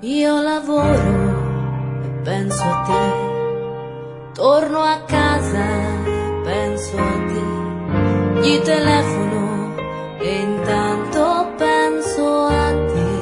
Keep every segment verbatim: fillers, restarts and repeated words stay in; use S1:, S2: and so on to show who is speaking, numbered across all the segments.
S1: Io lavoro e penso a te, torno a casa e penso a te, gli telefono e intanto penso a te.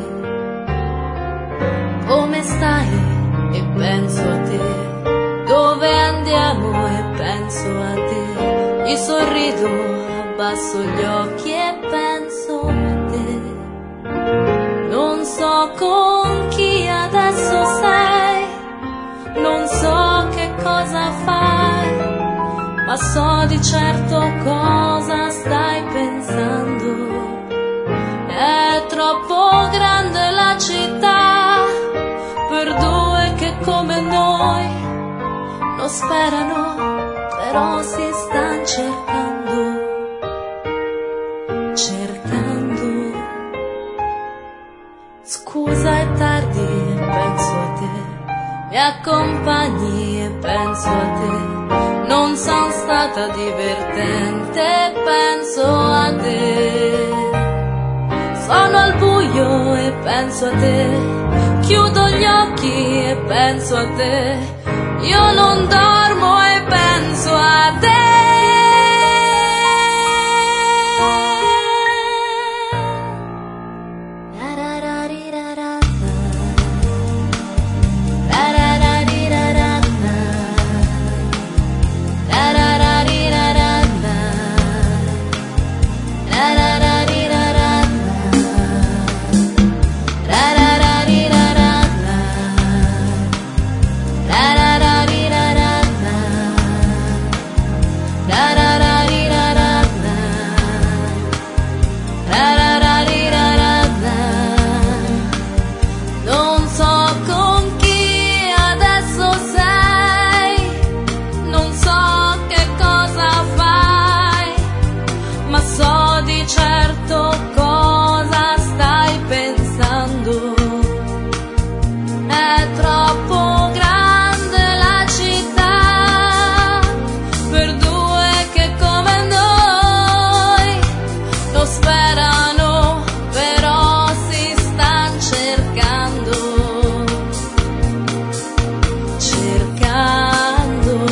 S1: Come stai e penso a te, dove andiamo e penso a te, gli sorrido, abbasso gli occhi e penso a te. Non so con chi adesso sei, non so che cosa fai, ma so di certo cosa stai pensando. È troppo grande la città per due che come noi non sperano, però si stanno cercando, cercando. Scusa è tardi e penso a te, mi accompagni e penso a te, non sono stata divertente e penso a te. Sono al buio e penso a te, chiudo gli occhi e penso a te, io non dormo e penso a te. Non so con chi adesso sei, non so che cosa fai, ma so di certo cosa stai pensando. È troppo grande la città per due che come noi lo sperano, però si stanno cercando, cercando.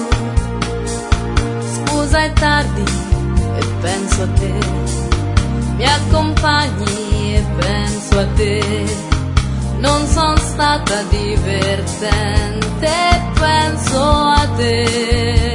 S1: Scusa è tardi e penso a te, mi accompagni e penso a te, non son stata divertente e penso a te.